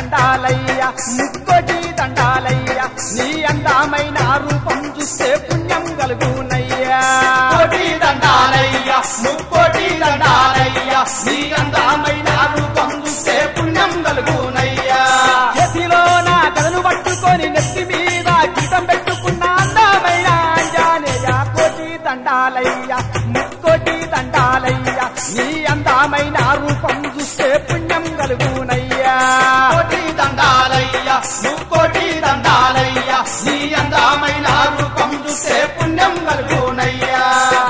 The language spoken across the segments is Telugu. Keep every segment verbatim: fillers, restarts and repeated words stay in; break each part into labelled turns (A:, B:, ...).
A: దండాలయ్య ముక్కోటి దండాలయ్య నీ అందమైన రూపం చూస్తే పుణ్యం కలుగునయ్యా
B: కోటి దండాలయ్య ముక్కోటి దండాలయ్య నీ అందమైన రూపం చూస్తే పుణ్యం కలుగునయ్యా
A: చేతిలో నా కథను పట్టుకొని నెత్తి మీద గీతం పెట్టుకున్న అందమైన ఆంజనేయ కోటి దండాలయ్య ముక్కోటి దండాలయ్య నీ అందమైన రూపం చూస్తే పుణ్యం కలుగునయ్యా
B: కోటి దండాలయ్య ముక్కోటి దండాలయ్య నీ అందమైన రూపం చూస్తే పుణ్యం కలుగునయ్యా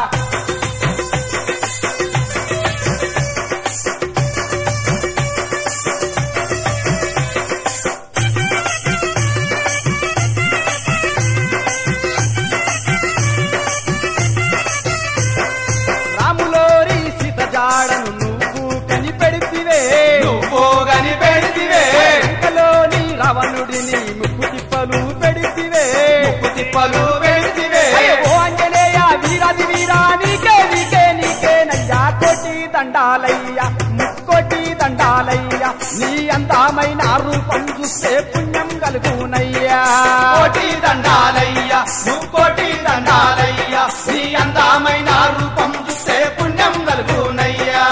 A: రాములోరి సీత జాడను నువ్వు కనిపెడితివే
B: నువ్వు కనిపెడితివే
A: ఇంకలోని రావణుడిని ముప్పు తిప్పలు పెడితివే
B: ముప్పు తిప్పలు పెడితివే
A: ఓ ఆంజనేయ వీరాది వీరా నీకే నీకే నీకే నయ్యా కోటి దండాలయ్య ముక్కోటి దండాలయ్య నీ అందమైన రూపం చూస్తే పుణ్యం కలుగునయ్యా
B: కోటి దండాలయ్య ముక్కోటి దండాలయ్య నీ అందమైన రూపం చూస్తే పుణ్యం కలుగునయ్యా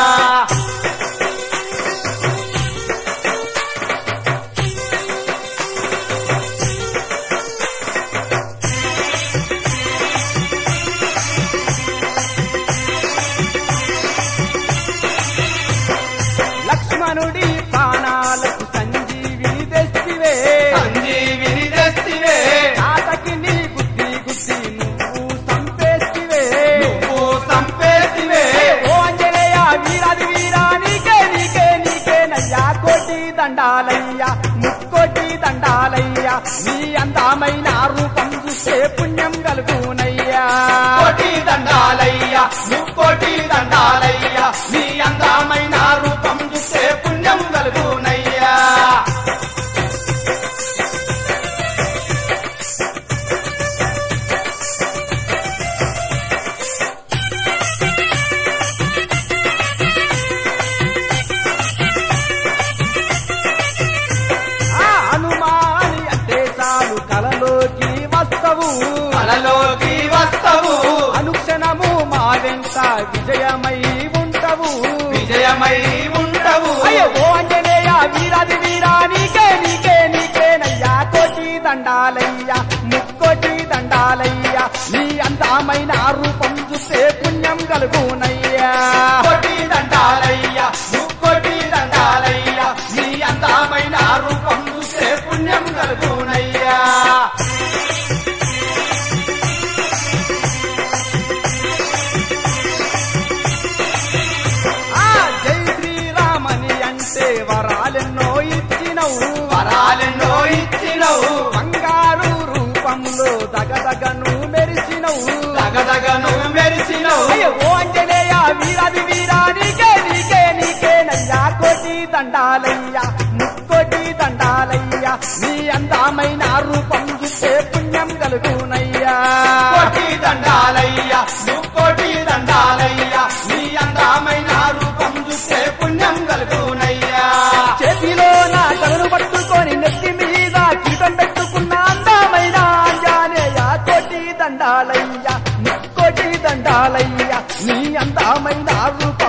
A: లక్ష్మణుడి ప్రాణాలకు సంజీవిని తెస్తివే
B: సంజీవిని తెస్తివే
A: తాతకి నీ గుద్ది గుద్ది నువ్వు సంపేస్తివే
B: నువ్వు సంపేతివే
A: ఓ ఆంజనేయ వీరాది వీరా నీకే నీకే నీకే నయ్యా కోటి దండాలయ్య ముక్కోటి దండాలయ్య నీ అందమైన రూపం చూస్తే పుణ్యం కలుగునయ్యా
B: కోటి దండాలయ్య ముక్కోటి దండాలయ్య నీ అందమైన రూపం చూస్తే పుణ్యం కలుగునయ్యా
A: ఆ హనుమాని అంటే చాలు కలలోకి వస్తవు
B: కలలోకి వస్తవు
A: అనుక్షణము మా వెంట విజయమై ఉంటవు
B: విజయమై ఉండవు
A: అయ్యో ఓ ఆంజనేయ వీరాది వీరా నీకే నీకే నీకే నయ్యా కోటి దండాలయ్య ముక్కోటి దండాలయ్య నీ అందమైన రూపం చూస్తే పుణ్యం కలుగునయ్యా
B: కోటి దండాలయ్య ముక్కోటి దండాలయ్య నీ అందమైన రూపం చూస్తే పుణ్యం కలుగునయ్యా
A: ఆ జై శ్రీరామని అంటే వరాలెన్నో ఇచ్చినవు
B: వరాలెన్నో ఇచ్చినవు
A: బంగారు రూపంలో దగదగను మెరిసినవు
B: దగదగను మెరిసినవు
A: అయ్యో ఓ ఆంజనేయ వీరాది వీరా నీకే నీకే నీకే నయ్యా కోటి దండాలయ్య ముక్కోటి దండాలయ్య నీ అందమైన రూపం చూస్తే పుణ్యం కలుగునయ్యా
B: కోటి దండాలయ్య ముక్కోటి దండాలయ్య నీ అందమైన రూపం చూస్తే పుణ్యం కలుగునయ్యా
A: చేతిలో నా కలను పట్టుకొని నెత్తి మీద కీటం పెట్టుకున్న అందమైన ఆంజనేయ కోటి దండాలయ్య ముక్కోటి దండాలయ్య నీ అందమైన రూపం